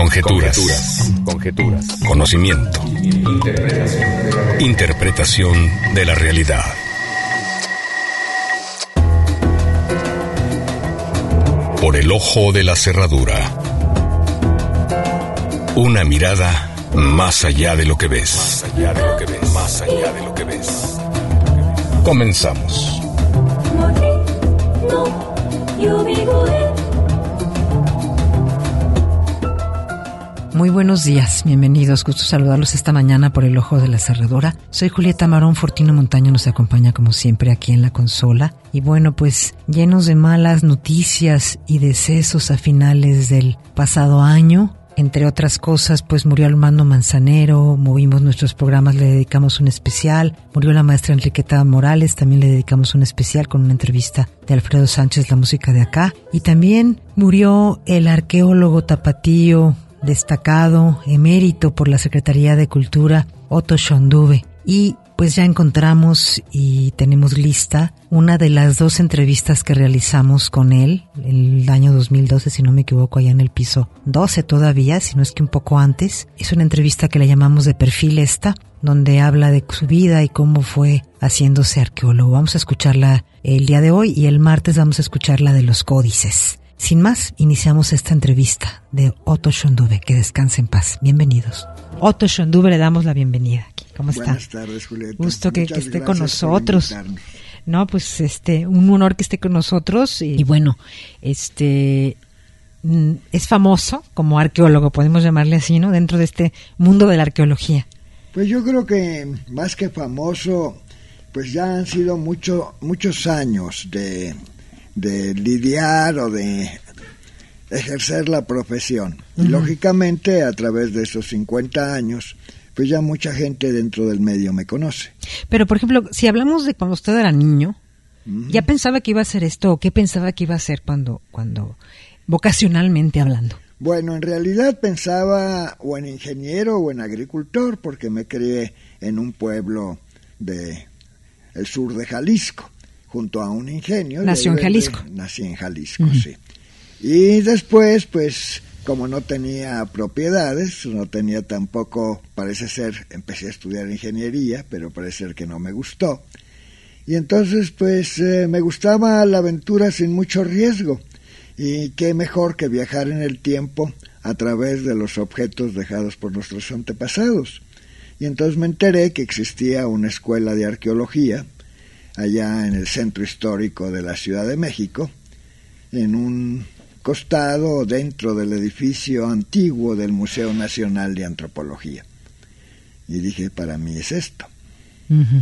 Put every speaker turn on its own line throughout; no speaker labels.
Conjeturas. Conocimiento. Interpretación de la realidad. Por el ojo de la cerradura. Una mirada más allá de lo que ves. Más allá de lo que ves. Comenzamos.
Muy buenos días, bienvenidos, gusto saludarlos esta mañana por el ojo de la cerradura. Soy Julieta Marón, Fortino Montaño nos acompaña como siempre aquí en la consola. Y bueno, pues llenos de malas noticias y decesos a finales del pasado año. Entre otras cosas, pues murió Armando Manzanero, movimos nuestros programas, le dedicamos un especial. Murió la maestra Enriqueta Morales, también le dedicamos un especial con una entrevista de Alfredo Sánchez, la música de acá. Y también murió el arqueólogo tapatío, destacado, emérito por la Secretaría de Cultura, Otto Schönduwe. Y pues ya encontramos y tenemos lista una de las 2 entrevistas que realizamos con él el año 2012, si no me equivoco, allá en el piso 12 todavía, si no es que un poco antes. Es una entrevista que la llamamos De Perfil Esta, donde habla de su vida y cómo fue haciéndose arqueólogo. Vamos a escucharla el día de hoy y el martes vamos a escuchar la de los códices. Sin más, iniciamos esta entrevista de Otto Schönduwe. Que descanse en paz. Bienvenidos. Otto Schönduwe, le damos la bienvenida aquí. ¿Cómo está?
Buenas tardes, Julieta.
Gusto que esté con nosotros. No, pues un honor que esté con nosotros. Y bueno, es famoso como arqueólogo, podemos llamarle así, ¿no? Dentro de este mundo de la arqueología.
Pues yo creo que más que famoso, pues ya han sido muchos años de lidiar o de ejercer la profesión. Uh-huh. Y lógicamente a través de esos 50 años, pues ya mucha gente dentro del medio me conoce.
Pero por ejemplo, si hablamos de cuando usted era niño, uh-huh, ¿ya pensaba que iba a hacer esto o qué pensaba que iba a hacer cuando vocacionalmente hablando?
Bueno, en realidad pensaba o en ingeniero o en agricultor, porque me crié en un pueblo del sur de Jalisco, junto a un ingenio.
¿Nació en Jalisco?
Nací en Jalisco, uh-huh, sí. Y después, pues, como no tenía propiedades, no tenía tampoco, parece ser, empecé a estudiar ingeniería, pero parece ser que no me gustó. Y entonces, pues, me gustaba la aventura sin mucho riesgo. Y qué mejor que viajar en el tiempo a través de los objetos dejados por nuestros antepasados. Y entonces me enteré que existía una escuela de arqueología allá en el centro histórico de la Ciudad de México, en un costado dentro del edificio antiguo del Museo Nacional de Antropología. Y dije, para mí es esto.
Uh-huh.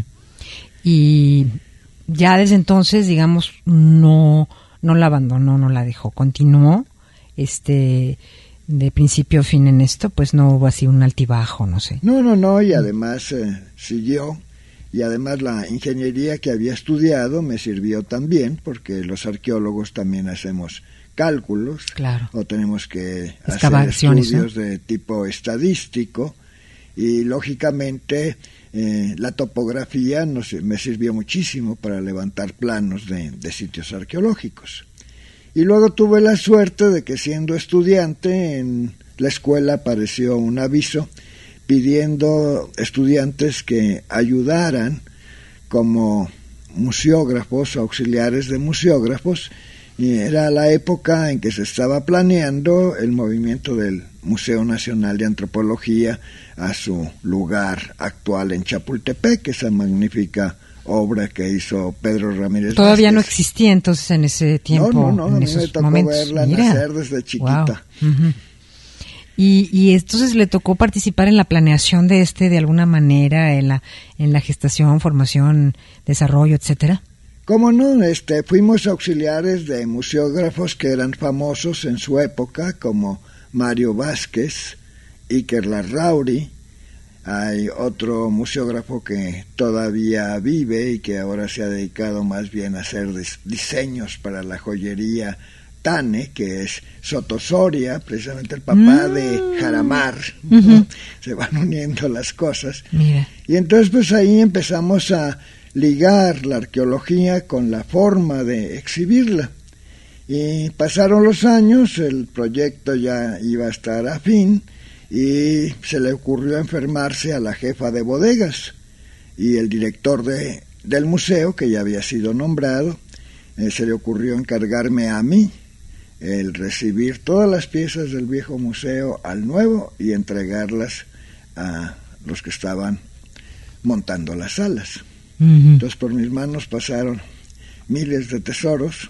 Y ya desde entonces, digamos, no la abandonó, no la dejó, continuó de principio a fin en esto, pues no hubo así un altibajo, no sé.
No, y además siguió. Y además la ingeniería que había estudiado me sirvió también, porque los arqueólogos también hacemos cálculos,
claro,
o tenemos que hacer estudios, ¿no?, de tipo estadístico, y lógicamente la topografía me sirvió muchísimo para levantar planos de sitios arqueológicos. Y luego tuve la suerte de que, siendo estudiante, en la escuela apareció un aviso pidiendo estudiantes que ayudaran como museógrafos, auxiliares de museógrafos, y era la época en que se estaba planeando el movimiento del Museo Nacional de Antropología a su lugar actual en Chapultepec, esa magnífica obra que hizo Pedro Ramírez
Todavía
Vázquez.
No existía entonces en ese tiempo.
No,
en
a mí
esos
me tocó
momentos.
verla nacer desde chiquita.
Wow. Uh-huh. Y entonces le tocó participar en la planeación de alguna manera, en la gestación, formación, desarrollo, etcétera.
¿Cómo no? Fuimos auxiliares de museógrafos que eran famosos en su época, como Mario Vázquez, Iker Larrauri. Hay otro museógrafo que todavía vive y que ahora se ha dedicado más bien a hacer diseños para la joyería Tane, que es Soto Soria, precisamente el papá de Jaramar.
Uh-huh.
¿No? Se van uniendo las cosas.
Mira.
Y entonces pues ahí empezamos a ligar la arqueología con la forma de exhibirla. Y pasaron los años, el proyecto ya iba a estar a fin y se le ocurrió enfermarse a la jefa de bodegas, y el director del museo, que ya había sido nombrado, se le ocurrió encargarme a mí el recibir todas las piezas del viejo museo al nuevo y entregarlas a los que estaban montando las salas. Entonces por mis manos pasaron miles de tesoros,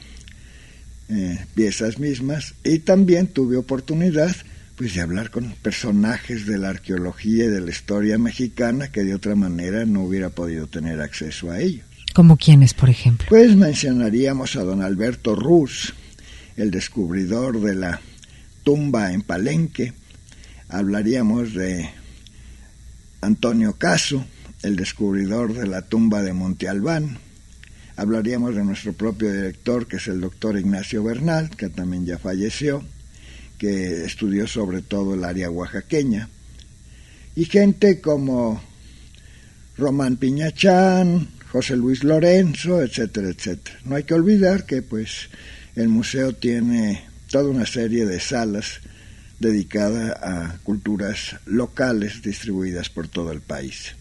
piezas mismas, y también tuve oportunidad pues de hablar con personajes de la arqueología y de la historia mexicana que de otra manera no hubiera podido tener acceso a ellos.
¿Como quiénes, por ejemplo?
Pues mencionaríamos a don Alberto Ruz, el descubridor de la tumba en Palenque. Hablaríamos de Antonio Caso, el descubridor de la tumba de Monte Albán. Hablaríamos de nuestro propio director, que es el doctor Ignacio Bernal, que también ya falleció, que estudió sobre todo el área oaxaqueña. Y gente como Román Piñachán, José Luis Lorenzo, etcétera, etcétera. No hay que olvidar que pues el museo tiene toda una serie de salas dedicadas a culturas locales distribuidas por todo el país.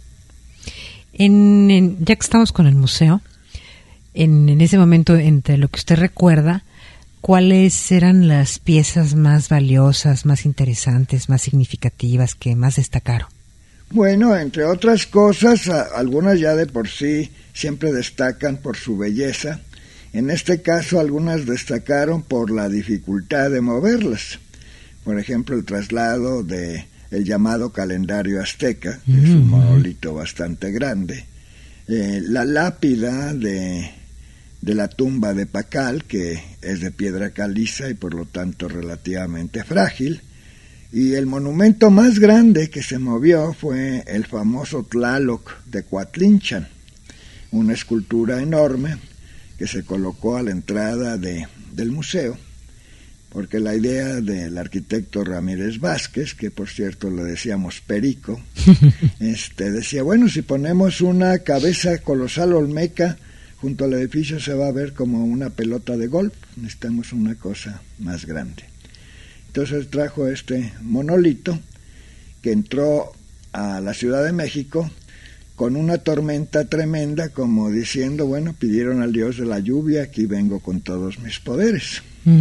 Ya que estamos con el museo, en ese momento, entre lo que usted recuerda, ¿cuáles eran las piezas más valiosas, más interesantes, más significativas, que más destacaron?
Bueno, entre otras cosas, algunas ya de por sí siempre destacan por su belleza. En este caso, algunas destacaron por la dificultad de moverlas. Por ejemplo, el traslado de el llamado calendario azteca, que es un monolito bastante grande. La lápida de la tumba de Pacal, que es de piedra caliza y por lo tanto relativamente frágil. Y el monumento más grande que se movió fue el famoso Tlaloc de Coatlinchan, una escultura enorme que se colocó a la entrada del museo, porque la idea del arquitecto Ramírez Vázquez, que por cierto le decíamos Perico, decía, bueno, si ponemos una cabeza colosal olmeca junto al edificio se va a ver como una pelota de golf, necesitamos una cosa más grande. Entonces trajo este monolito que entró a la Ciudad de México con una tormenta tremenda, como diciendo, bueno, pidieron al dios de la lluvia, aquí vengo con todos mis poderes.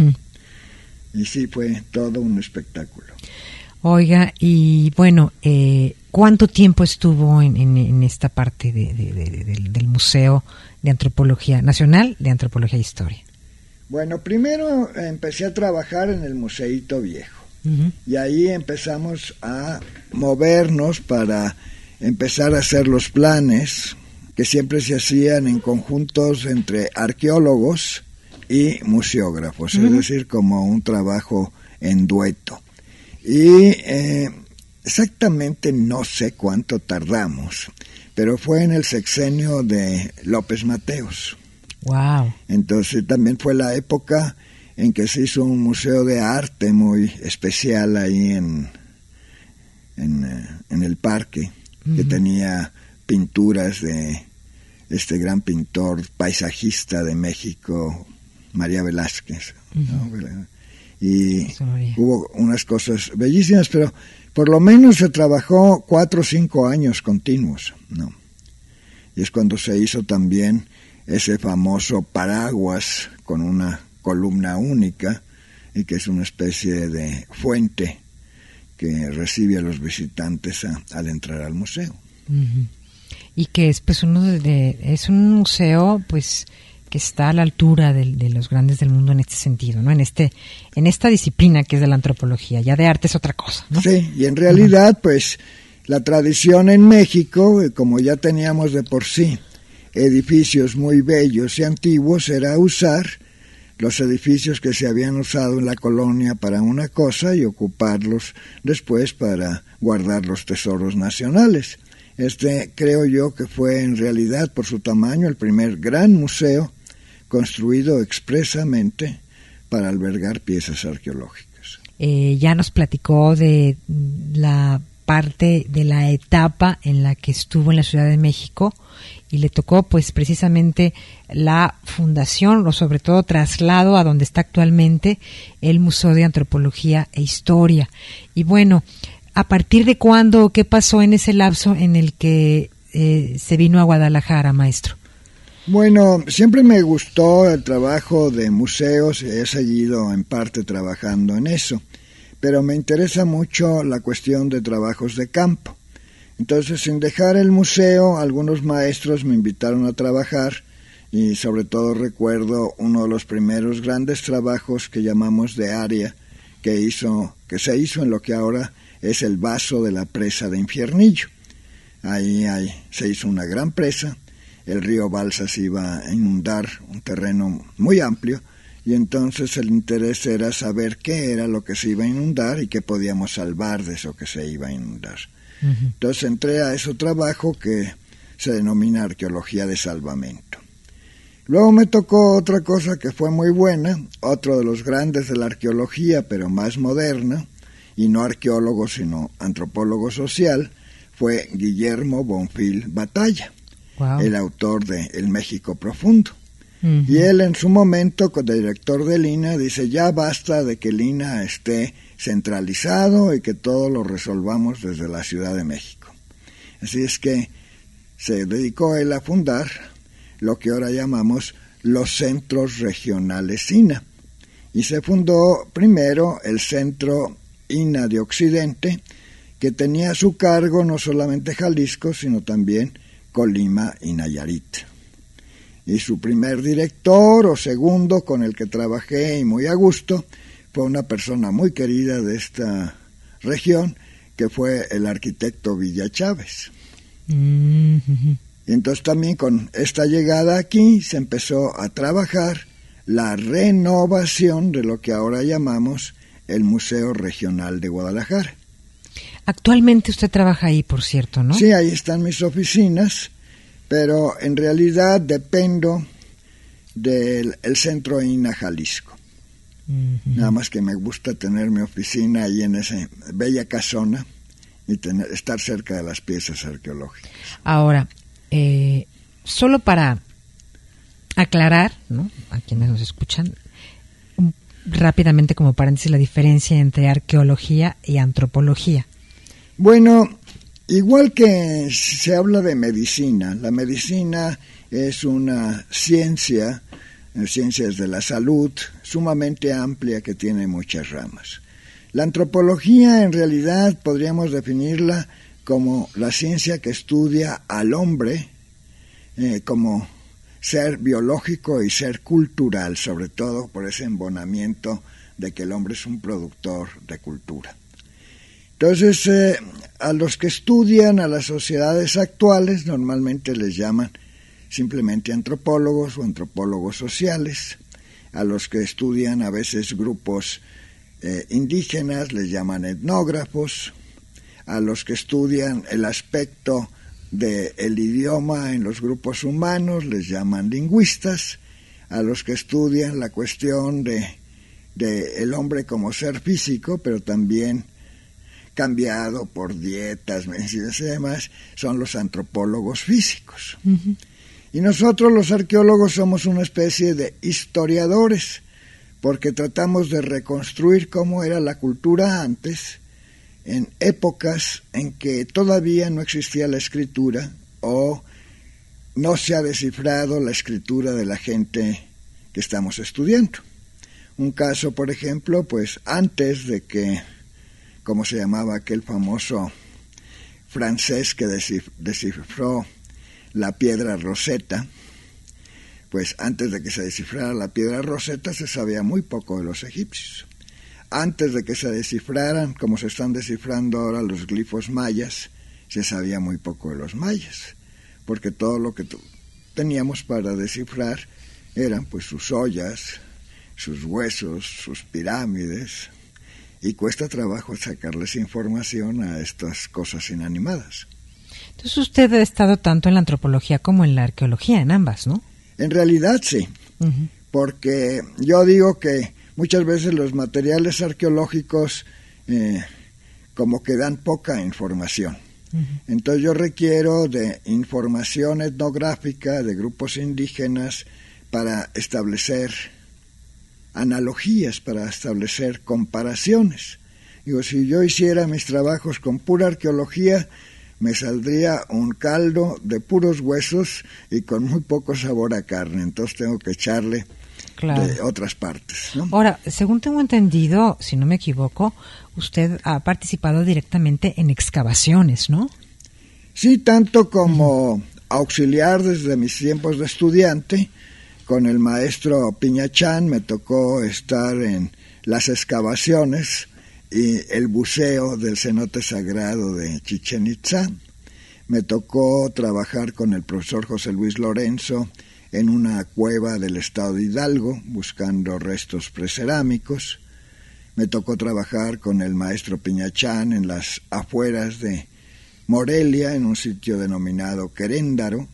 Y sí, fue todo un espectáculo.
Oiga, y bueno, ¿cuánto tiempo estuvo en esta parte del Museo de Antropología Nacional de Antropología e Historia?
Bueno, primero empecé a trabajar en el Museíto Viejo. Y ahí empezamos a movernos para empezar a hacer los planes que siempre se hacían en conjuntos entre arqueólogos y museógrafos, es decir, como un trabajo en dueto. Y exactamente no sé cuánto tardamos, pero fue en el sexenio de López Mateos.
Wow. Entonces
también fue la época en que se hizo un museo de arte muy especial ahí en el parque, que tenía pinturas de este gran pintor paisajista de México, María Velázquez, ¿no? Y hubo unas cosas bellísimas, pero por lo menos se trabajó 4 o 5 años continuos, ¿no? Y es cuando se hizo también ese famoso paraguas con una columna única, y que es una especie de fuente que recibe a los visitantes al entrar al museo.
Y que es pues es un museo pues que está a la altura de los grandes del mundo en este sentido, ¿no? En esta disciplina que es de la antropología. Ya de arte es otra cosa, ¿no?
Sí, y en realidad pues la tradición en México, como ya teníamos de por sí edificios muy bellos y antiguos, era usar los edificios que se habían usado en la colonia para una cosa y ocuparlos después para guardar los tesoros nacionales. Creo yo que fue en realidad, por su tamaño, el primer gran museo construido expresamente para albergar piezas arqueológicas.
Ya nos platicó de la parte de la etapa en la que estuvo en la Ciudad de México y le tocó pues precisamente la fundación o sobre todo traslado a donde está actualmente el Museo de Antropología e Historia. Y bueno, ¿a partir de cuándo o qué pasó en ese lapso en el que se vino a Guadalajara, maestro?
Bueno, siempre me gustó el trabajo de museos y he seguido en parte trabajando en eso, pero me interesa mucho la cuestión de trabajos de campo. Entonces, sin dejar el museo, algunos maestros me invitaron a trabajar y sobre todo recuerdo uno de los primeros grandes trabajos que llamamos de área que se hizo en lo que ahora es el vaso de la presa de Infiernillo. Ahí se hizo una gran presa, el río Balsas iba a inundar un terreno muy amplio y entonces el interés era saber qué era lo que se iba a inundar y qué podíamos salvar de eso que se iba a inundar. Uh-huh. Entonces entré a ese trabajo que se denomina arqueología de salvamento. Luego me tocó otra cosa que fue muy buena, otro de los grandes de la arqueología, pero más moderna, y no arqueólogo sino antropólogo social, fue Guillermo Bonfil Batalla, wow, el autor de El México Profundo. Uh-huh. Y él en su momento, como director del INAH, dice, ya basta de que el INAH esté centralizado y que todo lo resolvamos desde la Ciudad de México. Así es que se dedicó él a fundar lo que ahora llamamos los centros regionales INAH. Y se fundó primero el Centro INAH de Occidente, que tenía a su cargo no solamente Jalisco, sino también Colima y Nayarit. Y su primer director o segundo con el que trabajé y muy a gusto fue una persona muy querida de esta región, que fue el arquitecto Villa Chávez. Mm-hmm. Y entonces también con esta llegada aquí se empezó a trabajar la renovación de lo que ahora llamamos el Museo Regional de Guadalajara.
Actualmente usted trabaja ahí, por cierto, ¿no?
Sí, ahí están mis oficinas, pero en realidad dependo del Centro INAH Jalisco. Uh-huh. Nada más que me gusta tener mi oficina ahí en esa bella casona y estar cerca de las piezas arqueológicas.
Ahora, solo para aclarar, ¿no?, a quienes nos escuchan, rápidamente como paréntesis, la diferencia entre arqueología y antropología.
Bueno, igual que se habla de medicina, la medicina es una ciencias de la salud sumamente amplia que tiene muchas ramas. La antropología en realidad podríamos definirla como la ciencia que estudia al hombre como ser biológico y ser cultural, sobre todo por ese embonamiento de que el hombre es un productor de cultura. Entonces, a los que estudian a las sociedades actuales normalmente les llaman simplemente antropólogos o antropólogos sociales. A los que estudian a veces grupos indígenas les llaman etnógrafos. A los que estudian el aspecto del idioma en los grupos humanos les llaman lingüistas. A los que estudian la cuestión de el hombre como ser físico, pero también cambiado por dietas, medicinas y demás, son los antropólogos físicos. Uh-huh. Y nosotros los arqueólogos somos una especie de historiadores, porque tratamos de reconstruir cómo era la cultura antes, en épocas en que todavía no existía la escritura o no se ha descifrado la escritura de la gente que estamos estudiando. Un caso, por ejemplo, pues antes de que, ¿cómo se llamaba aquel famoso francés que descifró la piedra Rosetta? Pues antes de que se descifrara la piedra Rosetta se sabía muy poco de los egipcios. Antes de que se descifraran, como se están descifrando ahora los glifos mayas, se sabía muy poco de los mayas, porque todo lo que teníamos para descifrar eran pues sus ollas, sus huesos, sus pirámides, y cuesta trabajo sacarles información a estas cosas inanimadas.
Entonces usted ha estado tanto en la antropología como en la arqueología, en ambas, ¿no?
En realidad sí, uh-huh, porque yo digo que muchas veces los materiales arqueológicos como que dan poca información. Entonces yo requiero de información etnográfica de grupos indígenas para establecer analogías, para establecer comparaciones. Digo, si yo hiciera mis trabajos con pura arqueología, me saldría un caldo de puros huesos y con muy poco sabor a carne. Entonces tengo que echarle de otras partes, ¿no?
Ahora, según tengo entendido, si no me equivoco, usted ha participado directamente en excavaciones, ¿no?
Sí, tanto como auxiliar desde mis tiempos de estudiante. Con el maestro Piñachán me tocó estar en las excavaciones y el buceo del cenote sagrado de Chichén Itzá. Me tocó trabajar con el profesor José Luis Lorenzo en una cueva del estado de Hidalgo, buscando restos precerámicos. Me tocó trabajar con el maestro Piñachán en las afueras de Morelia, en un sitio denominado Queréndaro.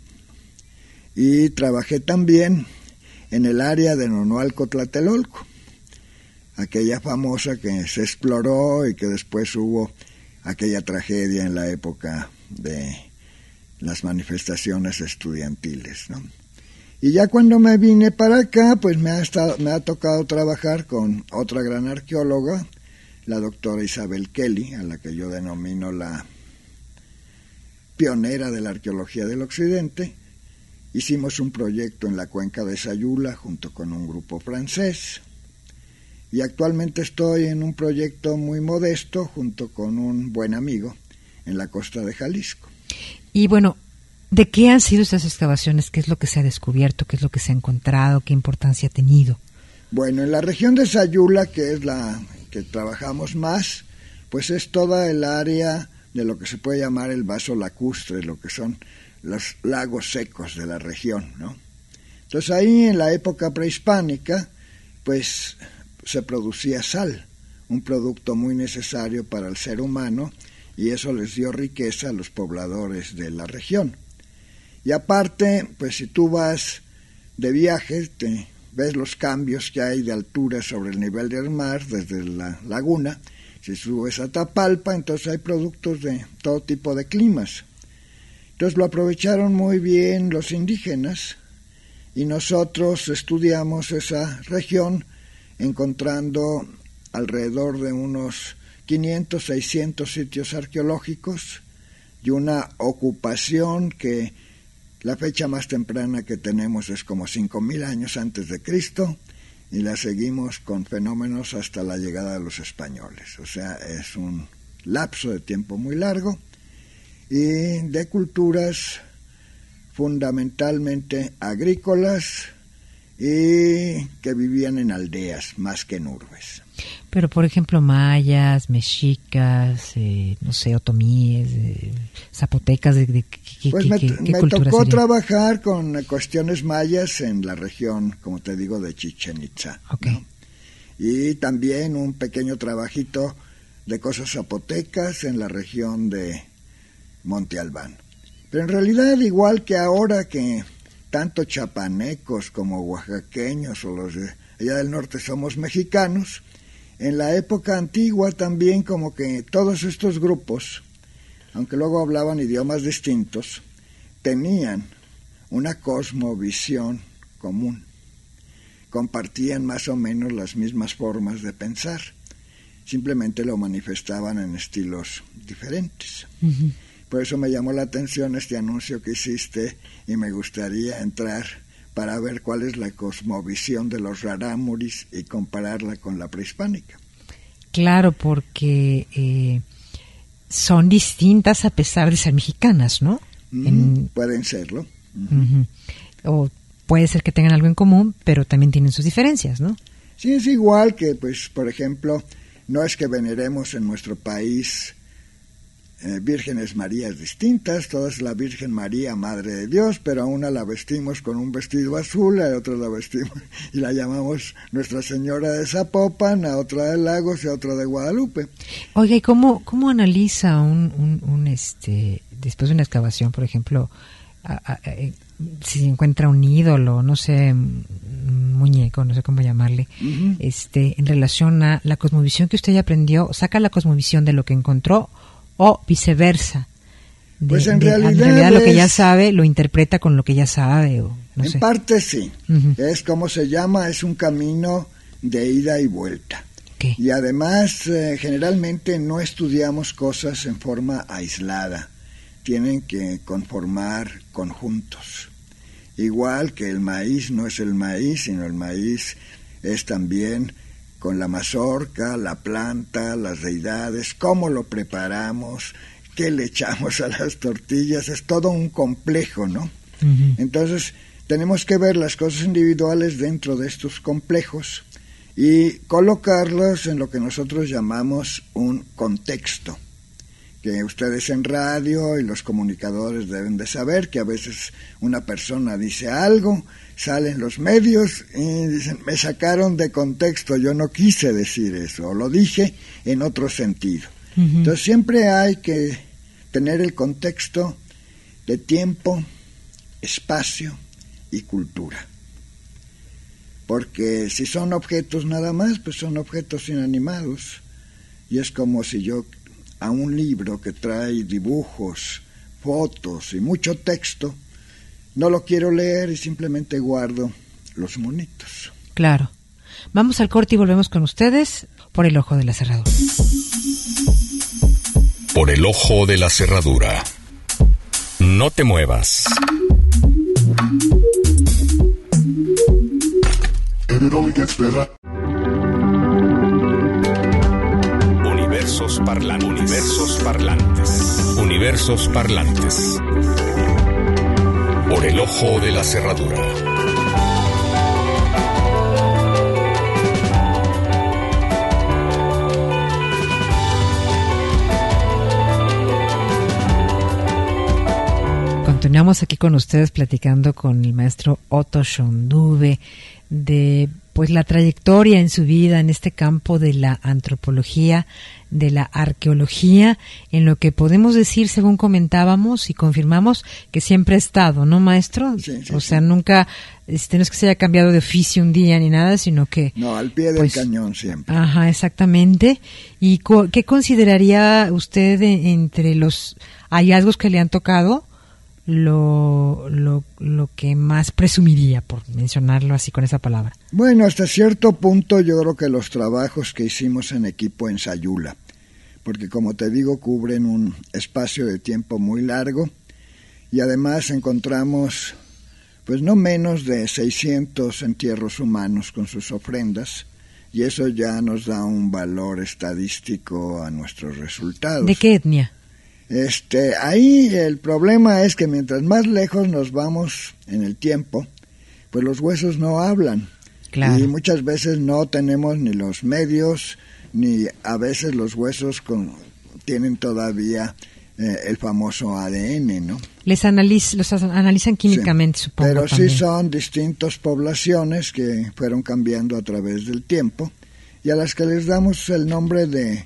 Y trabajé también en el área de Nonualco, Tlatelolco, aquella famosa que se exploró y que después hubo aquella tragedia en la época de las manifestaciones estudiantiles, ¿no? Y ya cuando me vine para acá, pues me ha tocado trabajar con otra gran arqueóloga, la doctora Isabel Kelly, a la que yo denomino la pionera de la arqueología del occidente. Hicimos un proyecto en la cuenca de Sayula junto con un grupo francés. Y actualmente estoy en un proyecto muy modesto junto con un buen amigo en la costa de Jalisco.
Y bueno, ¿de qué han sido estas excavaciones? ¿Qué es lo que se ha descubierto? ¿Qué es lo que se ha encontrado? ¿Qué importancia ha tenido?
Bueno, en la región de Sayula, que es la que trabajamos más, pues es toda el área de lo que se puede llamar el vaso lacustre, lo que son los lagos secos de la región, ¿no? Entonces ahí en la época prehispánica, pues se producía sal, un producto muy necesario para el ser humano, y eso les dio riqueza a los pobladores de la región. Y aparte, pues si tú vas de viaje, te ves los cambios que hay de altura sobre el nivel del mar desde la laguna. Si subes a Tapalpa, entonces hay productos de todo tipo de climas. Entonces lo aprovecharon muy bien los indígenas y nosotros estudiamos esa región encontrando alrededor de unos 500, 600 sitios arqueológicos y una ocupación que la fecha más temprana que tenemos es como 5,000 años antes de Cristo y la seguimos con fenómenos hasta la llegada de los españoles. O sea, es un lapso de tiempo muy largo y de culturas fundamentalmente agrícolas y que vivían en aldeas más que en urbes.
Pero, por ejemplo, mayas, mexicas, no sé, otomíes, zapotecas,
pues
¿qué
me
cultura
tocó
sería?
trabajar con cuestiones mayas en la región, como te digo, de Chichén Itzá.
Okay.
¿No? Y también un pequeño trabajito de cosas zapotecas en la región de Monte Albán. Pero en realidad, igual que ahora que tanto chapanecos como oaxaqueños o los de allá del norte somos mexicanos, en la época antigua también como que todos estos grupos, aunque luego hablaban idiomas distintos, tenían una cosmovisión común, compartían más o menos las mismas formas de pensar, simplemente lo manifestaban en estilos diferentes. Uh-huh. Por eso me llamó la atención este anuncio que hiciste y me gustaría entrar para ver cuál es la cosmovisión de los rarámuris y compararla con la prehispánica.
Claro, porque son distintas a pesar de ser mexicanas, ¿no?
Pueden serlo.
Uh-huh. O puede ser que tengan algo en común, pero también tienen sus diferencias, ¿no?
Sí, es igual que, pues, por ejemplo, no es que veneremos en nuestro país vírgenes Marías distintas, toda es la Virgen María, Madre de Dios, pero a una la vestimos con un vestido azul, a otra la vestimos y la llamamos Nuestra Señora de Zapopan, a otra de Lagos y a otra de Guadalupe.
Oiga, ¿y cómo analiza después de una excavación, por ejemplo, si se encuentra un ídolo, no sé, muñeco, no sé cómo llamarle, en relación a la cosmovisión que usted ya aprendió, saca la cosmovisión de lo que encontró o viceversa.
Pues en realidad
lo que ya sabe lo interpreta con lo que ya sabe.
En parte sí, es como se llama, es un camino de ida y vuelta.
Okay.
Y además generalmente no estudiamos cosas en forma aislada, tienen que conformar conjuntos. Igual que el maíz no es el maíz, sino el maíz es también con la mazorca, la planta, las deidades, cómo lo preparamos, qué le echamos a las tortillas, es todo un complejo, ¿no? Entonces tenemos que ver las cosas individuales dentro de estos complejos y colocarlos en lo que nosotros llamamos un contexto, que ustedes en radio y los comunicadores deben de saber que a veces una persona dice algo, salen los medios y dicen, me sacaron de contexto, yo no quise decir eso, o lo dije en otro sentido. Entonces siempre hay que tener el contexto de tiempo, espacio y cultura. Porque si son objetos nada más, pues son objetos inanimados. Y es como si yo a un libro que trae dibujos, fotos y mucho texto, no lo quiero leer y simplemente guardo los monitos.
Claro. Vamos al corte y volvemos con ustedes por el ojo de la cerradura.
Por el ojo de la cerradura. No te muevas. Universos parlantes. Universos parlantes. Universos parlantes. Por el ojo de la cerradura.
Continuamos aquí con ustedes platicando con el maestro Otto Schönduwe de pues la trayectoria en su vida en este campo de la antropología, de la arqueología, en lo que podemos decir, según comentábamos y confirmamos, que siempre ha estado, ¿no, maestro?
Sí,
o sea, nunca, no es que se haya cambiado de oficio un día ni nada, sino que...
No, al pie del cañón siempre.
Ajá, exactamente. ¿Y qué consideraría usted entre los hallazgos que le han tocado lo que más presumiría, por mencionarlo así con esa palabra?
Bueno, hasta cierto punto yo creo que los trabajos que hicimos en equipo en Sayula, porque como te digo, cubren un espacio de tiempo muy largo y además encontramos pues no menos de 600 entierros humanos con sus ofrendas y eso ya nos da un valor estadístico a nuestros resultados.
¿De qué etnia?
Ahí el problema es que mientras más lejos nos vamos en el tiempo, pues los huesos no hablan.
Claro.
Y muchas veces no tenemos ni los medios, ni a veces los huesos tienen todavía el famoso ADN, ¿no?
Los analizan químicamente,
sí,
supongo.
Pero
también.
Sí son distintas poblaciones que fueron cambiando a través del tiempo y a las que les damos el nombre de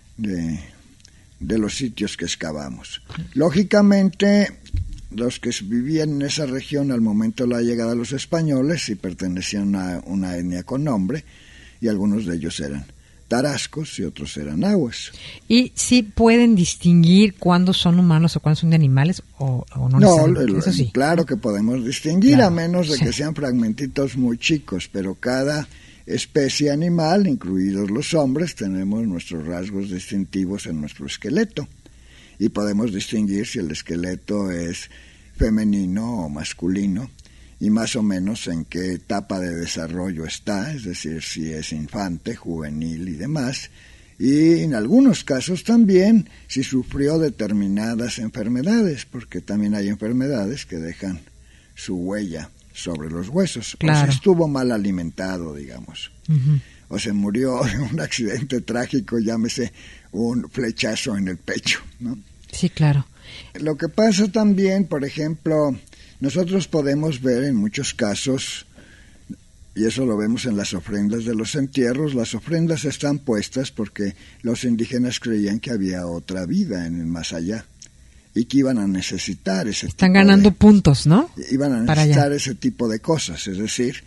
los sitios que excavamos. Lógicamente, los que vivían en esa región al momento de la llegada de los españoles sí pertenecían a una etnia con nombre, y algunos de ellos eran tarascos y otros eran nahuas.
¿Y sí pueden distinguir cuándo son humanos o cuándo son de animales o no?
No,
eso sí.
Claro que podemos distinguir,
claro,
a menos de que sean fragmentitos muy chicos, pero cada especie animal, incluidos los hombres, tenemos nuestros rasgos distintivos en nuestro esqueleto y podemos distinguir si el esqueleto es femenino o masculino y más o menos en qué etapa de desarrollo está, es decir, si es infante, juvenil y demás, y en algunos casos también si sufrió determinadas enfermedades, porque también hay enfermedades que dejan su huella sobre los huesos, claro. O si estuvo mal alimentado, digamos, o se murió en un accidente trágico, llámese un flechazo en el pecho, ¿no?
Sí, claro.
Lo que pasa también, por ejemplo, nosotros podemos ver en muchos casos, y eso lo vemos en las ofrendas de los entierros, las ofrendas están puestas porque los indígenas creían que había otra vida en el más allá y que iban a necesitar ese
Están ganando puntos, ¿no?
Iban a necesitar ese tipo de cosas, es decir,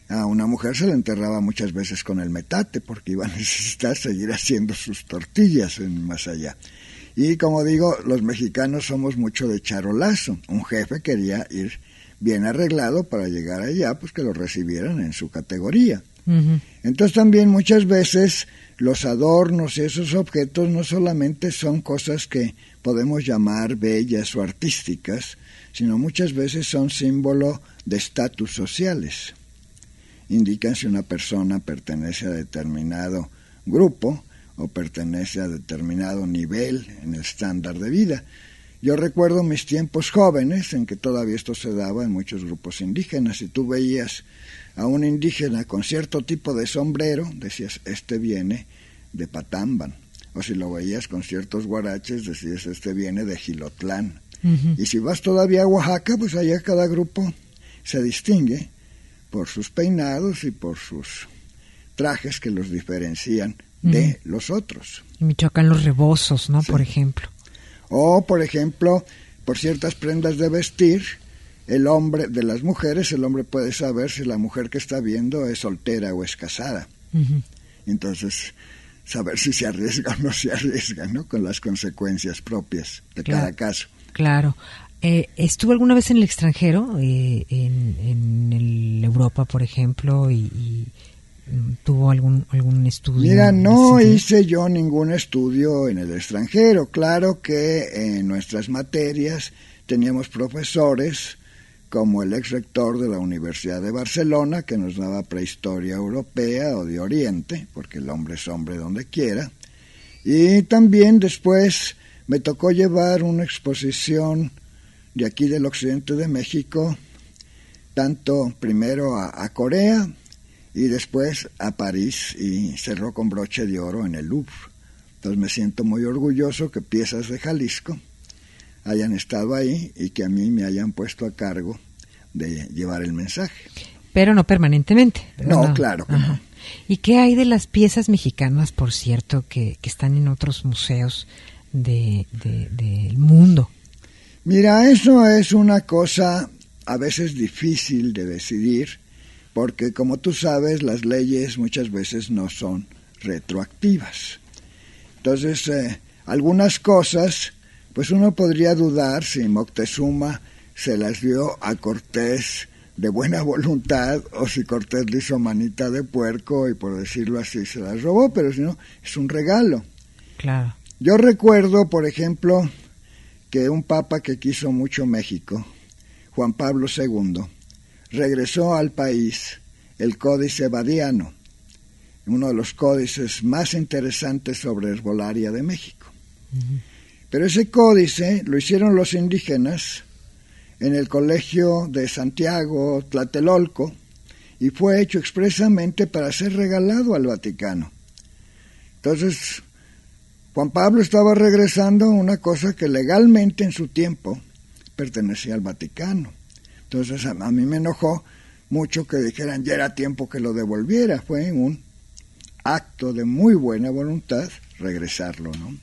A una mujer se le enterraba muchas veces con el metate porque iba a necesitar seguir haciendo sus tortillas en más allá. Y como digo, los mexicanos somos mucho de charolazo. Un jefe quería ir bien arreglado para llegar allá, pues que lo recibieran en su categoría. Uh-huh. Entonces también muchas veces los adornos y esos objetos no solamente son cosas que podemos llamar bellas o artísticas, sino muchas veces son símbolo de estatus sociales. Indican si una persona pertenece a determinado grupo o pertenece a determinado nivel en el estándar de vida. Yo recuerdo mis tiempos jóvenes en que todavía esto se daba en muchos grupos indígenas. Si tú veías a un indígena con cierto tipo de sombrero, decías, este viene de Patamban. O si lo veías con ciertos guaraches, decías, este viene de Jilotlán. Uh-huh. Y si vas todavía a Oaxaca, pues allá cada grupo se distingue por sus peinados y por sus trajes que los diferencian de los otros.
En Michoacán los rebozos, ¿no? Sí. Por ejemplo.
O, por ejemplo, por ciertas prendas de vestir, el hombre, de las mujeres, el hombre puede saber si la mujer que está viendo es soltera o es casada. Uh-huh. Entonces, saber si se arriesga o no se arriesga, ¿no? Con las consecuencias propias de cada caso.
Claro. ¿Estuvo alguna vez en el extranjero, en Europa, por ejemplo, y tuvo algún estudio?
Mira, no hice yo ningún estudio en el extranjero. Claro que en nuestras materias teníamos profesores como el ex rector de la Universidad de Barcelona, que nos daba prehistoria europea o de Oriente, porque el hombre es hombre donde quiera. Y también después me tocó llevar una exposición de aquí del occidente de México, tanto primero a Corea y después a París, y cerró con broche de oro en el Louvre. Entonces me siento muy orgulloso que piezas de Jalisco hayan estado ahí y que a mí me hayan puesto a cargo de llevar el mensaje.
Pero no permanentemente.
No, claro que no.
¿Y qué hay de las piezas mexicanas, por cierto, que están en otros museos del mundo?
Mira, eso es una cosa a veces difícil de decidir, porque como tú sabes, las leyes muchas veces no son retroactivas. Entonces, algunas cosas, pues uno podría dudar si Moctezuma se las dio a Cortés de buena voluntad o si Cortés le hizo manita de puerco y, por decirlo así, se las robó, pero si no, es un regalo.
Claro.
Yo recuerdo, por ejemplo, que un papa que quiso mucho México, Juan Pablo II, regresó al país el Códice Badiano, uno de los códices más interesantes sobre herbolaria de México. Uh-huh. Pero ese códice lo hicieron los indígenas en el Colegio de Santiago, Tlatelolco, y fue hecho expresamente para ser regalado al Vaticano. Entonces, Juan Pablo estaba regresando una cosa que legalmente en su tiempo pertenecía al Vaticano. Entonces a mí me enojó mucho que dijeran ya era tiempo que lo devolviera. Fue un acto de muy buena voluntad regresarlo, ¿no?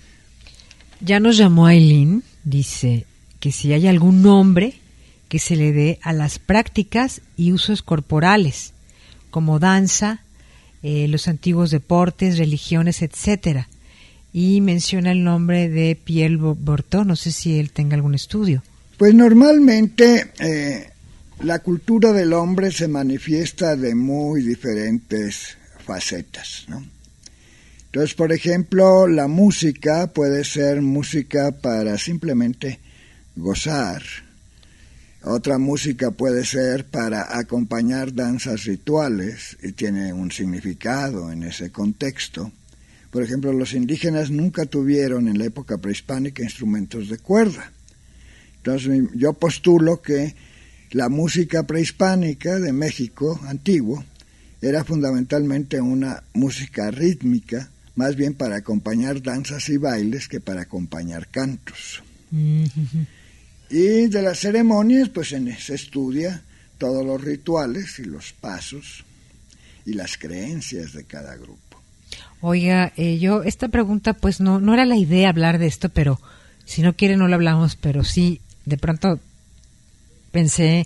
Ya nos llamó Aileen, dice que si hay algún nombre que se le dé a las prácticas y usos corporales, como danza, los antiguos deportes, religiones, etcétera. Y menciona el nombre de Pierre Bourdieu, no sé si él tenga algún estudio.
Pues normalmente la cultura del hombre se manifiesta de muy diferentes facetas, ¿no? Entonces, por ejemplo, la música puede ser música para simplemente gozar. Otra música puede ser para acompañar danzas rituales y tiene un significado en ese contexto. Por ejemplo, los indígenas nunca tuvieron en la época prehispánica instrumentos de cuerda. Entonces yo postulo que la música prehispánica de México antiguo era fundamentalmente una música rítmica, más bien para acompañar danzas y bailes que para acompañar cantos. Uh-huh. Y de las ceremonias, pues se estudia todos los rituales y los pasos y las creencias de cada grupo.
Oiga, yo esta pregunta pues no era la idea hablar de esto, pero si no quiere no lo hablamos, pero sí, de pronto pensé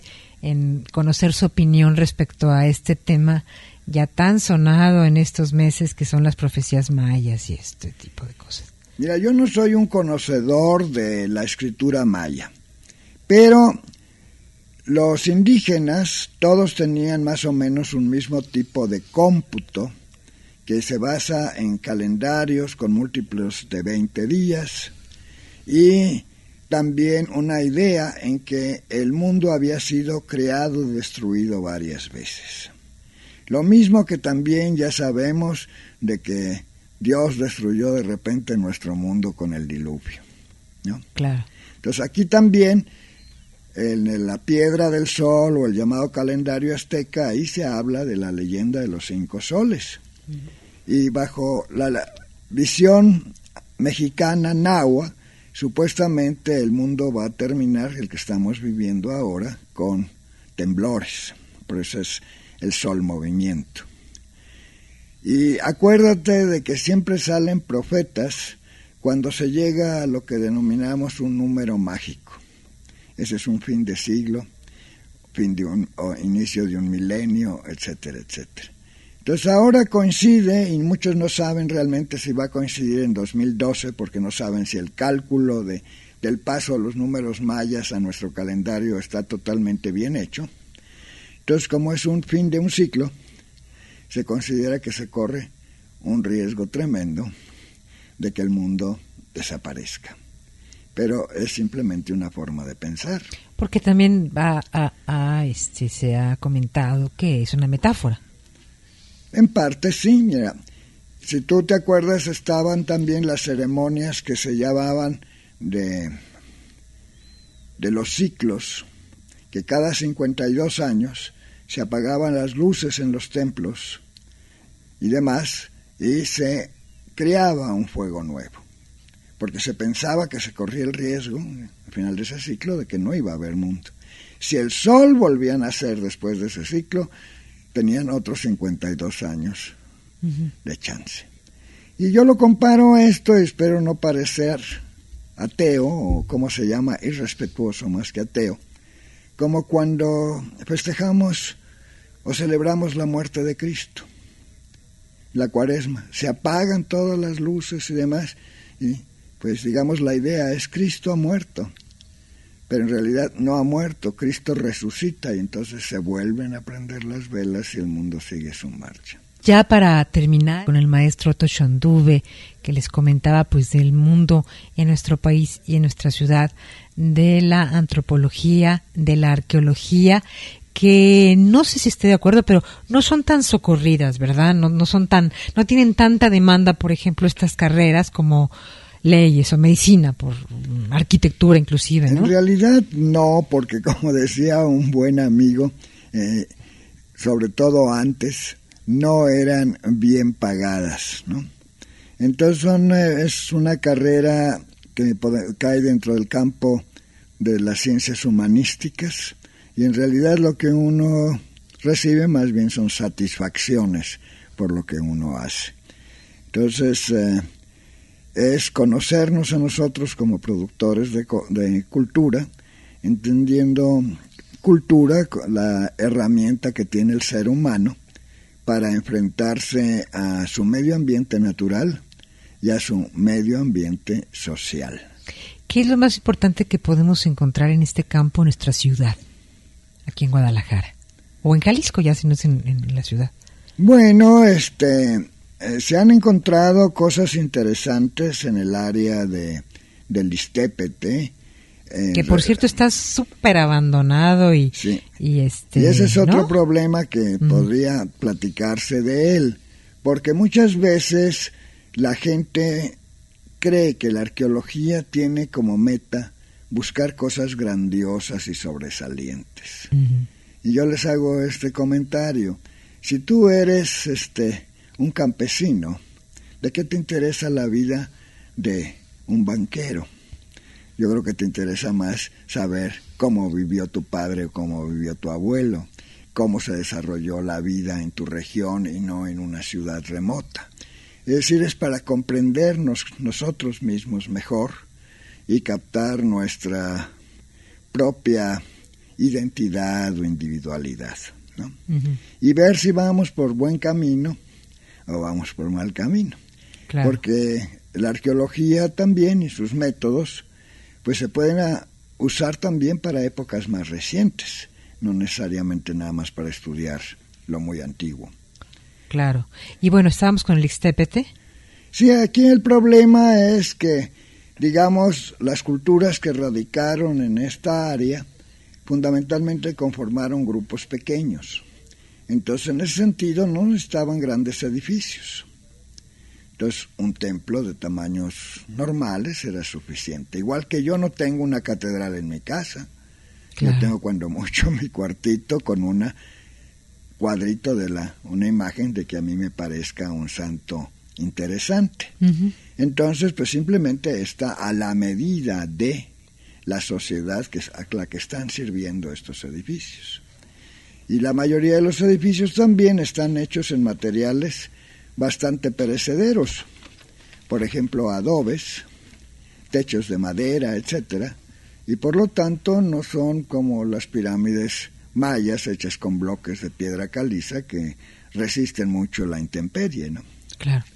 en conocer su opinión respecto a este tema ya tan sonado en estos meses, que son las profecías mayas y este tipo de cosas.
Mira, yo no soy un conocedor de la escritura maya, pero los indígenas todos tenían más o menos un mismo tipo de cómputo que se basa en calendarios con múltiplos de 20 días y también una idea en que el mundo había sido creado y destruido varias veces. Lo mismo que también ya sabemos de que Dios destruyó de repente nuestro mundo con el diluvio, ¿no?
Claro.
Entonces aquí también, en la piedra del sol o el llamado calendario azteca, ahí se habla de la leyenda de los 5 soles. Y bajo la visión mexicana náhuatl, supuestamente el mundo va a terminar, el que estamos viviendo ahora, con temblores. Por eso es el sol movimiento. Y acuérdate de que siempre salen profetas cuando se llega a lo que denominamos un número mágico. Ese es un fin de siglo, o inicio de un milenio, etcétera, etcétera. Entonces ahora coincide, y muchos no saben realmente si va a coincidir en 2012, porque no saben si el cálculo del paso de los números mayas a nuestro calendario está totalmente bien hecho. Entonces, como es un fin de un ciclo, se considera que se corre un riesgo tremendo de que el mundo desaparezca. Pero es simplemente una forma de pensar.
Porque también se ha comentado que es una metáfora.
En parte sí, mira, si tú te acuerdas, estaban también las ceremonias que se llamaban de los ciclos, que cada 52 años se apagaban las luces en los templos y demás, y se creaba un fuego nuevo, porque se pensaba que se corría el riesgo, al final de ese ciclo, de que no iba a haber mundo. Si el sol volvía a nacer después de ese ciclo, tenían otros 52 años de chance. Y yo lo comparo a esto, y espero no parecer ateo, o como se llama, irrespetuoso más que ateo, como cuando festejamos o celebramos la muerte de Cristo, la Cuaresma. Se apagan todas las luces y demás, y pues digamos la idea es Cristo ha muerto, pero en realidad no ha muerto, Cristo resucita y entonces se vuelven a prender las velas y el mundo sigue su marcha.
Ya para terminar con el maestro Otto Schönduwe, que les comentaba pues del mundo en nuestro país y en nuestra ciudad, de la antropología, de la arqueología, que no sé si estoy de acuerdo, pero no son tan socorridas, ¿verdad? No tienen tanta demanda, por ejemplo, estas carreras como leyes o medicina, por arquitectura inclusive, ¿no?
En realidad no, porque como decía un buen amigo, sobre todo antes, no eran bien pagadas, ¿no? Entonces es una carrera que cae dentro del campo de las ciencias humanísticas, y en realidad lo que uno recibe más bien son satisfacciones por lo que uno hace. Entonces es conocernos a nosotros como productores de cultura, entendiendo cultura, la herramienta que tiene el ser humano para enfrentarse a su medio ambiente natural y a su medio ambiente social.
¿Qué es lo más importante que podemos encontrar en este campo en nuestra ciudad, aquí en Guadalajara? O en Jalisco, ya si no es en la ciudad.
Bueno, se han encontrado cosas interesantes en el área del Istépete.
Que por cierto está súper abandonado y
ese es otro
¿no?
problema que podría platicarse de él, porque muchas veces la gente cree que la arqueología tiene como meta buscar cosas grandiosas y sobresalientes. Y yo les hago este comentario: si tú eres un campesino, ¿de qué te interesa la vida de un banquero? Yo creo que te interesa más saber cómo vivió tu padre o cómo vivió tu abuelo, cómo se desarrolló la vida en tu región y no en una ciudad remota. Es decir, es para comprendernos nosotros mismos mejor y captar nuestra propia identidad o individualidad, ¿no? Y ver si vamos por buen camino o vamos por mal camino. Claro. Porque la arqueología también y sus métodos pues se pueden usar también para épocas más recientes, no necesariamente nada más para estudiar lo muy antiguo.
Claro. Y bueno, estábamos con el Ixtépetl.
Sí, aquí el problema es que, digamos, las culturas que radicaron en esta área fundamentalmente conformaron grupos pequeños. Entonces, en ese sentido, no necesitaban grandes edificios. Entonces, un templo de tamaños normales era suficiente. Igual que yo no tengo una catedral en mi casa. Claro. Yo tengo cuando mucho mi cuartito con una cuadrito de una imagen de que a mí me parezca un santo interesante. Entonces, pues simplemente está a la medida de la sociedad a la que están sirviendo estos edificios. Y la mayoría de los edificios también están hechos en materiales bastante perecederos. Por ejemplo, adobes, techos de madera, etcétera, y por lo tanto no son como las pirámides mayas hechas con bloques de piedra caliza que resisten mucho la intemperie, ¿no?
Claro.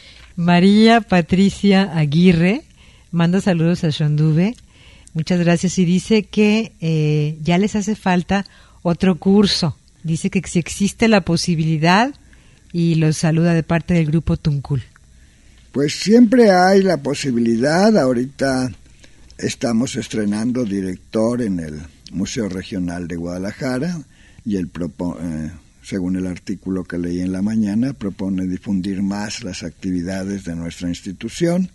María Patricia Aguirre manda saludos a Xondube. Muchas gracias y dice que ya les hace falta otro curso. Dice que si existe la posibilidad y los saluda de parte del grupo Tuncul.
Pues siempre hay la posibilidad. Ahorita estamos estrenando director en el Museo Regional de Guadalajara y él según el artículo que leí en la mañana, propone difundir más las actividades de nuestra institución.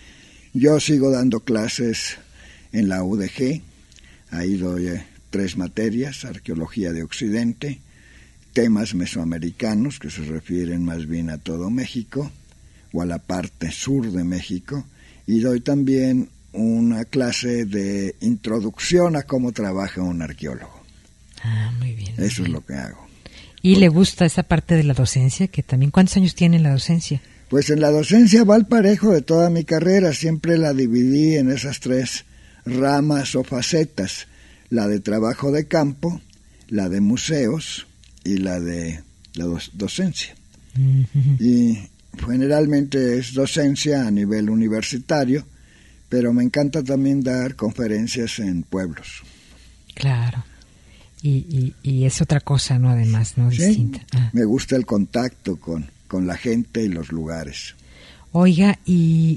Yo sigo dando clases en la UDG, ahí doy 3 materias, Arqueología de Occidente, temas mesoamericanos, que se refieren más bien a todo México, o a la parte sur de México, y doy también una clase de introducción a cómo trabaja un arqueólogo.
Muy bien.
Eso es lo que hago.
¿Y le gusta esa parte de la docencia? Que también, ¿cuántos años tiene en la docencia?
Pues en la docencia va al parejo de toda mi carrera, siempre la dividí en esas 3 ramas o facetas, la de trabajo de campo, la de museos y la de la docencia. Y generalmente es docencia a nivel universitario, pero me encanta también dar conferencias en pueblos.
Claro. Y es otra cosa, ¿no? Además, ¿no? Distinta.
Sí, me gusta el contacto con la gente y los lugares.
Oiga, y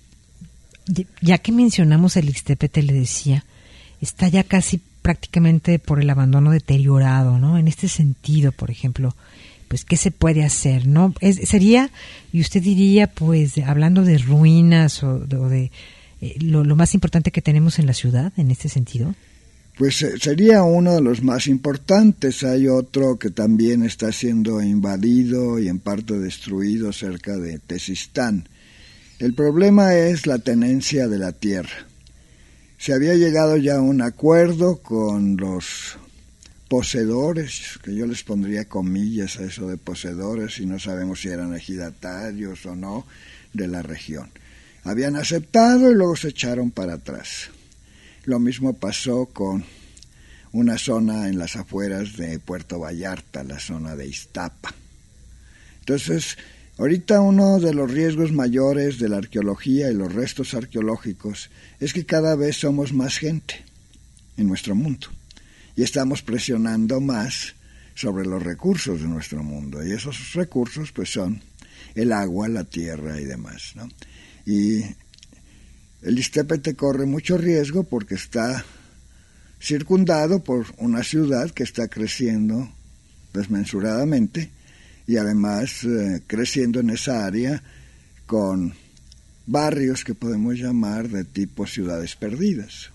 ya que mencionamos el Ixtépetl, le decía, está ya casi prácticamente por el abandono deteriorado, ¿no? En este sentido, por ejemplo, pues, ¿qué se puede hacer, no? Sería, y usted diría, pues, hablando de ruinas o de lo más importante que tenemos en la ciudad, en este sentido.
Pues sería uno de los más importantes. Hay otro que también está siendo invadido y en parte destruido cerca de Tezistán. El problema es la tenencia de la tierra. Se había llegado ya a un acuerdo con los poseedores, que yo les pondría comillas a eso de poseedores, y no sabemos si eran ejidatarios o no, de la región. Habían aceptado y luego se echaron para atrás. Lo mismo pasó con una zona en las afueras de Puerto Vallarta, la zona de Iztapa. Entonces, ahorita uno de los riesgos mayores de la arqueología y los restos arqueológicos es que cada vez somos más gente en nuestro mundo y estamos presionando más sobre los recursos de nuestro mundo, y esos recursos pues son el agua, la tierra y demás, ¿no? Y el Ixtépetl corre mucho riesgo porque está circundado por una ciudad que está creciendo desmesuradamente y además creciendo en esa área con barrios que podemos llamar de tipo ciudades perdidas.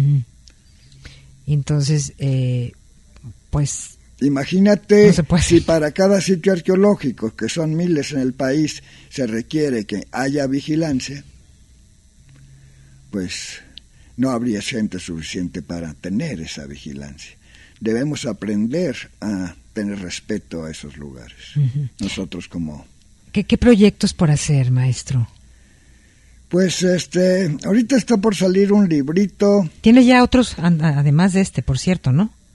Entonces, pues...
Imagínate si para cada sitio arqueológico, que son miles en el país, se requiere que haya vigilancia, pues no habría gente suficiente para tener esa vigilancia. Debemos aprender a tener respeto a esos lugares. Nosotros como...
¿Qué proyectos por hacer, maestro?
Pues ahorita está por salir un librito.
Tiene ya otros, además de por cierto, ¿no?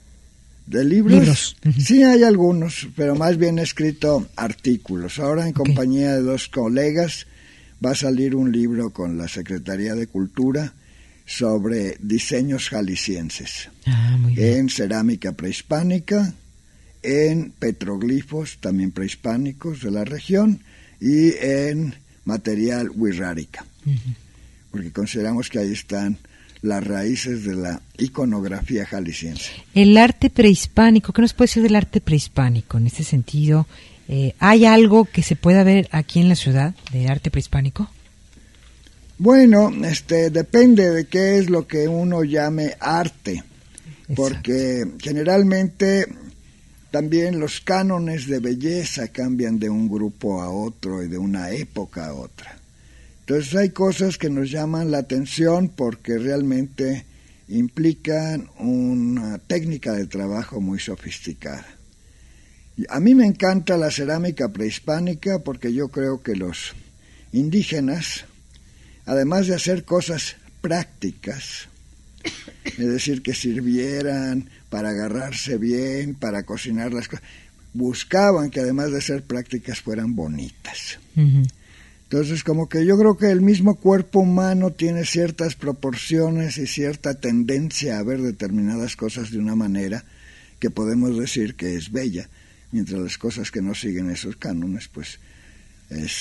¿De libros? Sí, hay algunos, pero más bien he escrito artículos. Ahora en compañía de 2 colegas va a salir un libro con la Secretaría de Cultura sobre diseños jaliscienses, en cerámica prehispánica, en petroglifos también prehispánicos de la región y en material wixárika, porque consideramos que ahí están las raíces de la iconografía jalisciense.
El arte prehispánico, ¿qué nos puede decir del arte prehispánico en este sentido? ¿Hay algo que se pueda ver aquí en la ciudad de arte prehispánico?
Bueno, depende de qué es lo que uno llame arte. Exacto. Porque generalmente también los cánones de belleza cambian de un grupo a otro y de una época a otra. Entonces hay cosas que nos llaman la atención porque realmente implican una técnica de trabajo muy sofisticada. A mí me encanta la cerámica prehispánica porque yo creo que los indígenas, además de hacer cosas prácticas, es decir, que sirvieran para agarrarse bien, para cocinar las cosas, buscaban que además de ser prácticas fueran bonitas. Entonces, como que yo creo que el mismo cuerpo humano tiene ciertas proporciones y cierta tendencia a ver determinadas cosas de una manera que podemos decir que es bella, mientras las cosas que no siguen esos cánones, pues es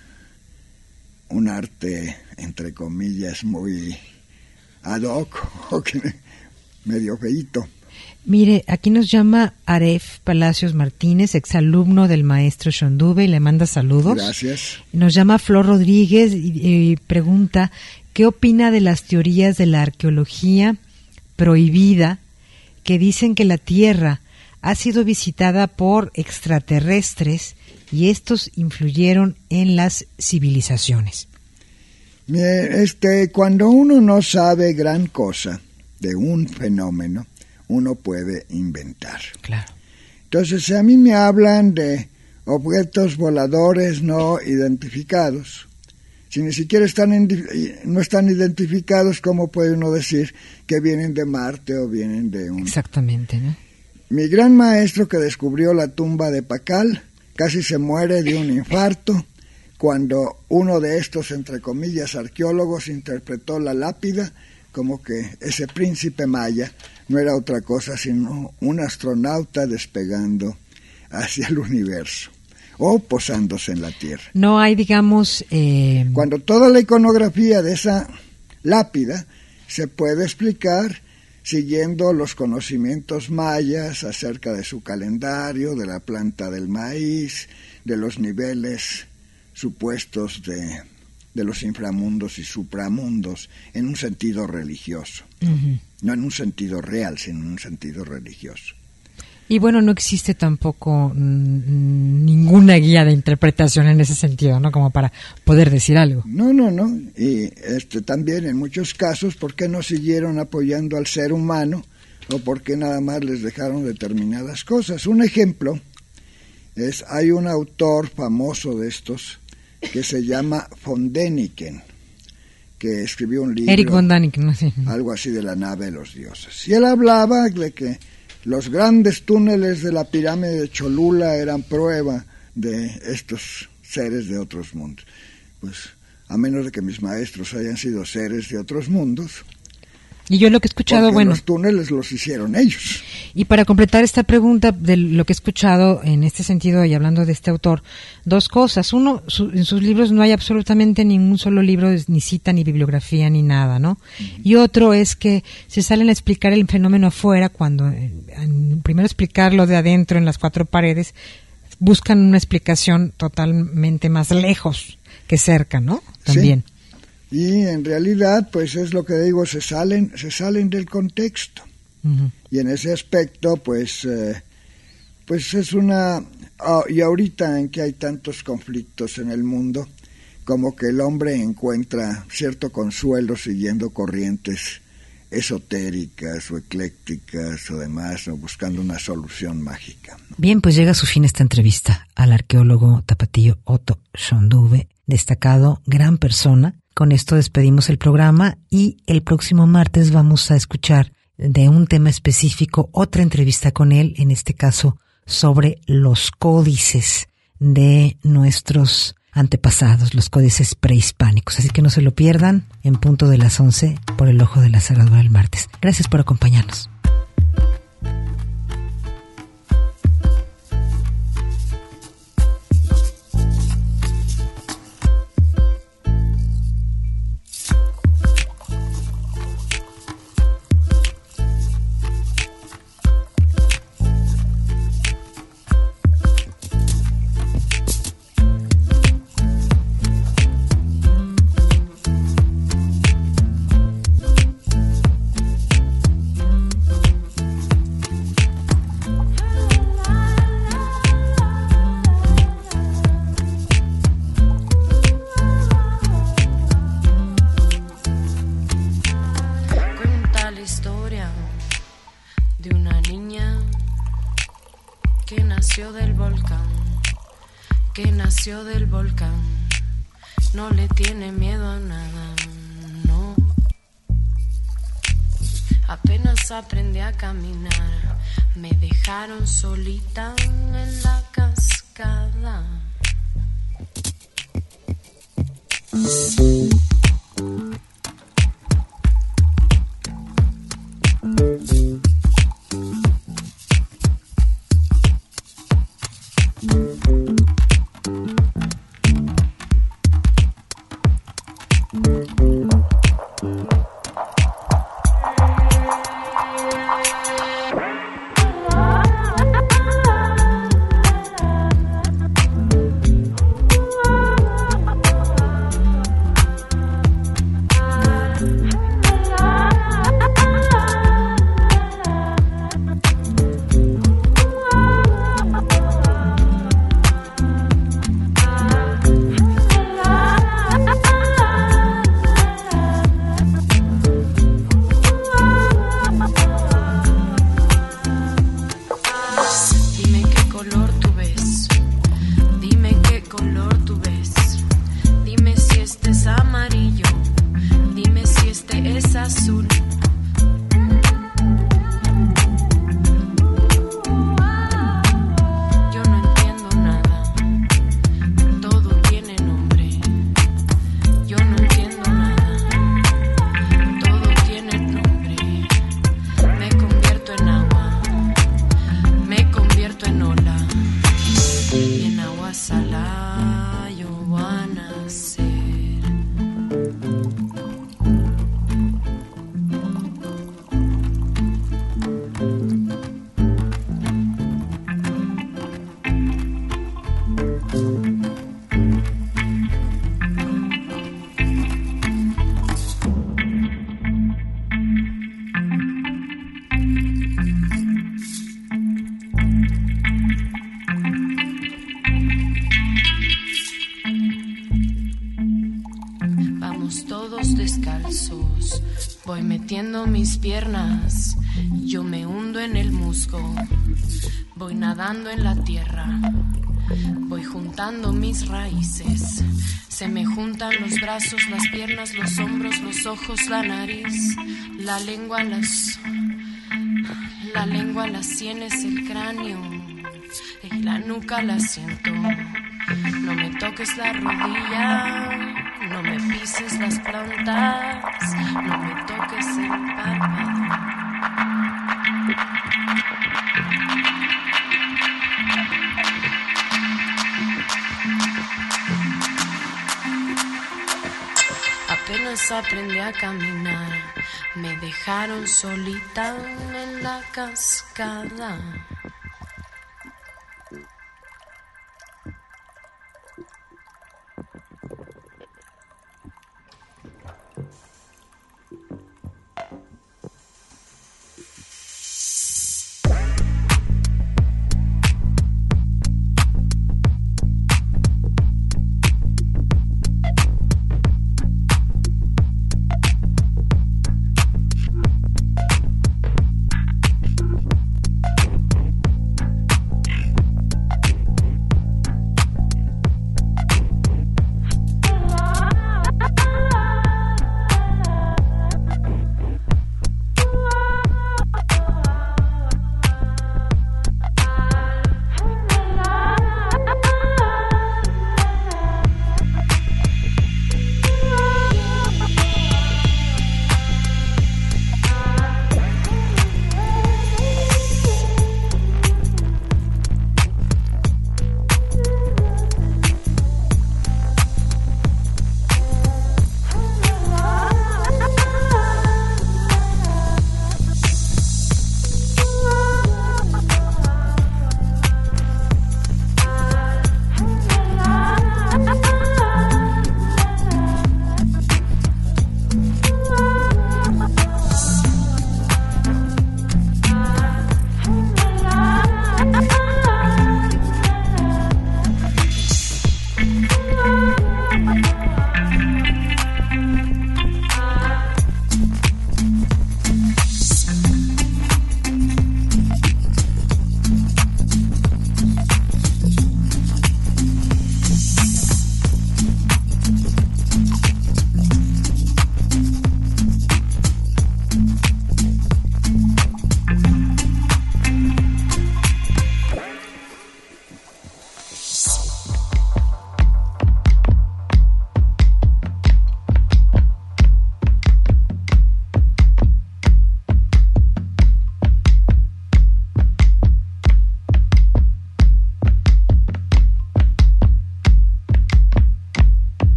un arte, entre comillas, muy ad hoc, o que medio feíto.
Mire, aquí nos llama Aref Palacios Martínez, exalumno del maestro Shonduve, y le manda saludos.
Gracias.
Nos llama Flor Rodríguez y pregunta, ¿qué opina de las teorías de la arqueología prohibida que dicen que la Tierra ha sido visitada por extraterrestres y estos influyeron en las civilizaciones?
Cuando uno no sabe gran cosa de un fenómeno, uno puede inventar.
Claro.
Entonces, si a mí me hablan de objetos voladores no identificados, si ni siquiera no están identificados, ¿cómo puede uno decir que vienen de Marte o vienen de un...?
Exactamente, ¿no?
Mi gran maestro que descubrió la tumba de Pacal casi se muere de un infarto cuando uno de estos, entre comillas, arqueólogos interpretó la lápida como que ese príncipe maya no era otra cosa sino un astronauta despegando hacia el universo o posándose en la Tierra.
No hay, digamos...
Cuando toda la iconografía de esa lápida se puede explicar siguiendo los conocimientos mayas acerca de su calendario, de la planta del maíz, de los niveles supuestos de los inframundos y supramundos, en un sentido religioso. No en un sentido real, sino en un sentido religioso.
Y bueno, no existe tampoco ninguna guía de interpretación en ese sentido, ¿no? Como para poder decir algo.
No. Y también en muchos casos, ¿por qué no siguieron apoyando al ser humano? ¿O por qué nada más les dejaron determinadas cosas? Un ejemplo hay un autor famoso de estos que se llama von Däniken, que escribió un libro,
Eric von Däniken, ¿no? Sí.
Algo así de la nave de los dioses. Y él hablaba de que los grandes túneles de la pirámide de Cholula eran prueba de estos seres de otros mundos. Pues a menos de que mis maestros hayan sido seres de otros mundos.
Y yo lo que he escuchado, bueno,
los túneles los hicieron ellos.
Y para completar esta pregunta de lo que he escuchado en este sentido y hablando de este autor, 2 cosas. Uno, en sus libros no hay absolutamente ningún solo libro, ni cita, ni bibliografía, ni nada, ¿no? Y otro es que se salen a explicar el fenómeno afuera cuando, primero explicarlo de adentro en las 4 paredes, buscan una explicación totalmente más lejos que cerca, ¿no? También.
Sí. Y en realidad, pues es lo que digo, se salen del contexto. Y en ese aspecto, pues es una... y ahorita en que hay tantos conflictos en el mundo, como que el hombre encuentra cierto consuelo siguiendo corrientes esotéricas o eclécticas o demás, o buscando una solución mágica, ¿no?
Bien, pues llega a su fin esta entrevista al arqueólogo tapatío Otto Shonduve, destacado, gran persona. Con esto despedimos el programa y el próximo martes vamos a escuchar de un tema específico, otra entrevista con él, en este caso sobre los códices de nuestros antepasados, los códices prehispánicos. Así que no se lo pierdan, en punto de las 11 por el Ojo de la Cerradura el martes. Gracias por acompañarnos.
Del volcán, no le tiene miedo a nada, no. Apenas aprendí a caminar, me dejaron solita en la cascada. Voy metiendo mis piernas, yo me hundo en el musgo. Voy nadando en la tierra, voy juntando mis raíces. Se me juntan los brazos, las piernas, los hombros, los ojos, la nariz, la lengua, las sienes, el cráneo y la nuca la siento. No me toques la rodilla, no me pises las plantas, no me toques el párpado. Apenas aprendí a caminar, me dejaron solita en la cascada.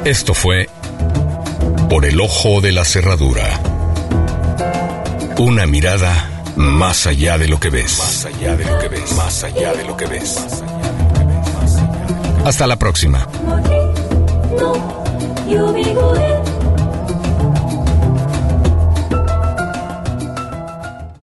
Esto fue Por el Ojo de la Cerradura. Una mirada más allá de lo que ves. Más allá de lo que ves. Más allá de lo que ves. Hasta la próxima.